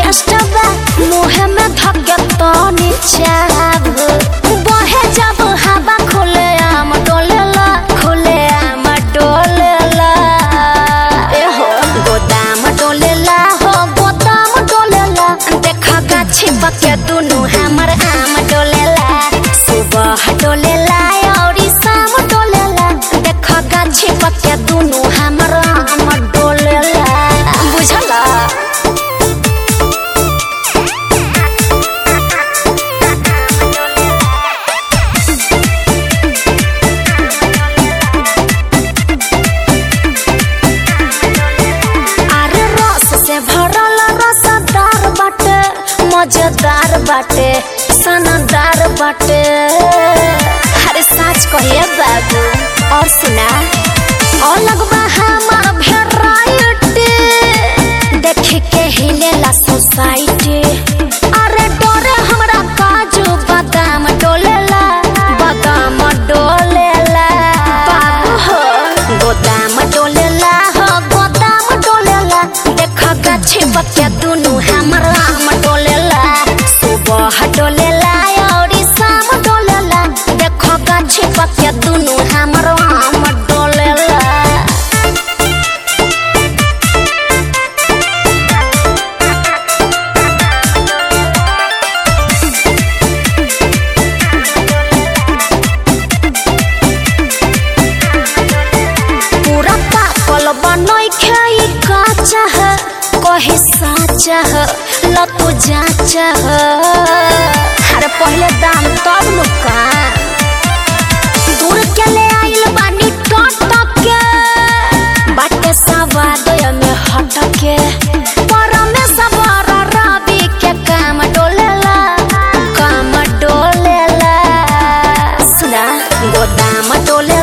टेस्टबा मुँह में धके तो नीचाब बहे जब हवा खुले आम डोलेला खुले आम डोलेला ए हो गोदाम डोलेला हो गोदाम डोलेला देखा गाछी बके दुनु हमर आम डोलेला सुबह डोलेला और शाम डोलेला देखा गाछी बके दुनु हमर आम डोलेला बुझला। मजेदार बाटे सनदार बाटे अरे सच कहिए बाबू और सुना और लगवा हमार भेराइटी देख के हिलेला सोसाइटी अरे डोरे हमरा काजू बादाम डोलेला बादाम डोलेला बाबू हो गोदाम डोलेला हो गोदाम डोलेला देख गाछी बके दुनु हमरा आम डोलेला सुबह डोलेला और शाम डोलेला देखो गाछी पके दुनु हमरो आम डोलेला। पूरा पाकल बनई खाई काचा है कहे साचा है लतू जाचा है अरे पहले दाम तब लुका दूर के ले आइल बानी टट के बाटे सवाद में हट के पर में सवार रवि के काम डोलेला सुना गोदाम डोले